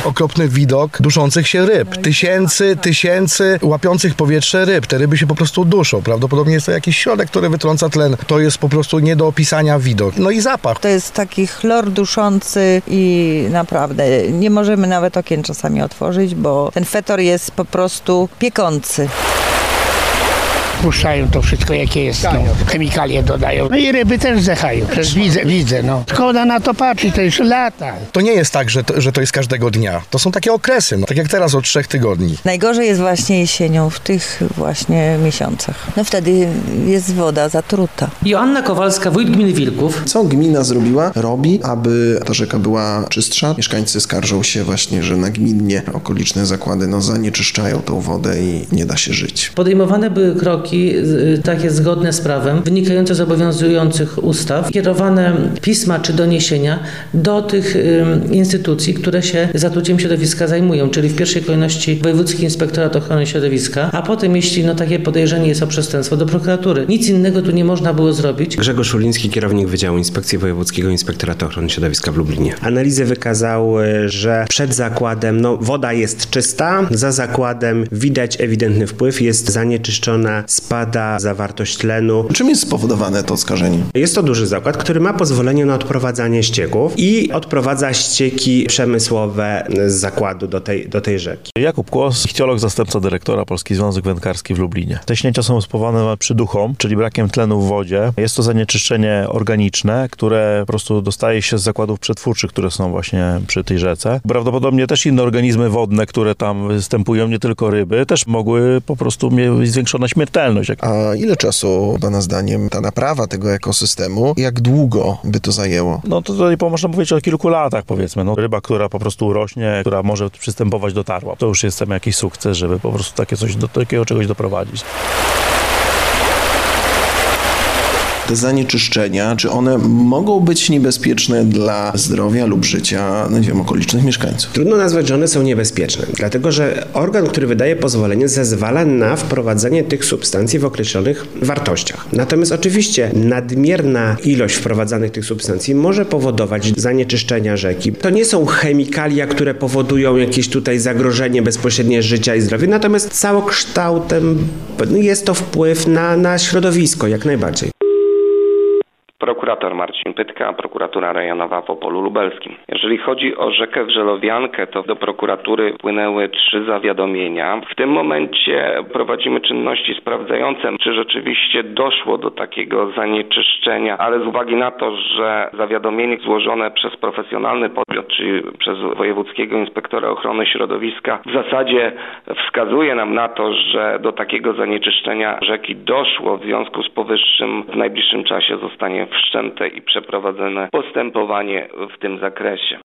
okropny widok duszących się ryb. Tysięcy łapiących powietrze ryb. Te ryby się po prostu duszą. Prawdopodobnie jest to jakiś środek, który wytrąca tlen. To jest po prostu nie do opisania widok. No i zapach. To jest taki chlor duszący i naprawdę nie możemy nawet okien czasami otworzyć, bo ten fetor jest po prostu piekący. Puszczają to wszystko, jakie jest, no. Chemikalie dodają. No i ryby też zechają, przecież widzę, no. Szkoda na to patrzeć, to już lata. To nie jest tak, że to jest każdego dnia. To są takie okresy, no. Tak jak teraz od 3 tygodni. Najgorzej jest właśnie jesienią, w tych właśnie miesiącach. No wtedy jest woda zatruta. Joanna Kowalska, wójt gminy Wilków. Co gmina robi, aby ta rzeka była czystsza? Mieszkańcy skarżą się właśnie, że nagminnie okoliczne zakłady zanieczyszczają tą wodę i nie da się żyć. Podejmowane były kroki takie zgodne z prawem, wynikające z obowiązujących ustaw, kierowane pisma czy doniesienia do tych instytucji, które się zatruciem środowiska zajmują, czyli w pierwszej kolejności Wojewódzki Inspektorat Ochrony Środowiska, a potem, jeśli takie podejrzenie jest o przestępstwo, do prokuratury. Nic innego tu nie można było zrobić. Grzegorz Szuliński, kierownik Wydziału Inspekcji Wojewódzkiego Inspektoratu Ochrony Środowiska w Lublinie. Analizy wykazały, że przed zakładem woda jest czysta, za zakładem widać ewidentny wpływ, jest zanieczyszczona, spada zawartość tlenu. Czym jest spowodowane to skażenie? Jest to duży zakład, który ma pozwolenie na odprowadzanie ścieków i odprowadza ścieki przemysłowe z zakładu do tej rzeki. Jakub Kłos, ichtiolog, zastępca dyrektora Polski Związek Wędkarski w Lublinie. Te śnięcia są spowodowane przyduchą, czyli brakiem tlenu w wodzie. Jest to zanieczyszczenie organiczne, które po prostu dostaje się z zakładów przetwórczych, które są właśnie przy tej rzece. Prawdopodobnie też inne organizmy wodne, które tam występują, nie tylko ryby, też mogły po prostu mieć zwiększoną śmiertelność. A ile czasu, pana zdaniem, ta naprawa tego ekosystemu, jak długo by to zajęło? No to tutaj można mówić o kilku latach, powiedzmy. Ryba, która po prostu rośnie, która może przystępować do tarła. To już jest tam jakiś sukces, żeby po prostu do takiego czegoś doprowadzić. Te zanieczyszczenia, czy one mogą być niebezpieczne dla zdrowia lub życia, okolicznych mieszkańców? Trudno nazwać, że one są niebezpieczne, dlatego że organ, który wydaje pozwolenie, zezwala na wprowadzenie tych substancji w określonych wartościach. Natomiast oczywiście nadmierna ilość wprowadzanych tych substancji może powodować zanieczyszczenia rzeki. To nie są chemikalia, które powodują jakieś tutaj zagrożenie bezpośrednie życia i zdrowia, natomiast całokształtem jest to wpływ na środowisko jak najbardziej. Prokurator Marcin Pytka, prokuratura rejonowa w Opolu Lubelskim. Jeżeli chodzi o rzekę Wrzelowiankę, to do prokuratury wpłynęły 3 zawiadomienia. W tym momencie prowadzimy czynności sprawdzające, czy rzeczywiście doszło do takiego zanieczyszczenia, ale z uwagi na to, że zawiadomienie złożone przez profesjonalny podmiot, czyli przez Wojewódzkiego Inspektora Ochrony Środowiska, w zasadzie wskazuje nam na to, że do takiego zanieczyszczenia rzeki doszło. W związku z powyższym w najbliższym czasie zostanie wszczęte i przeprowadzone postępowanie w tym zakresie.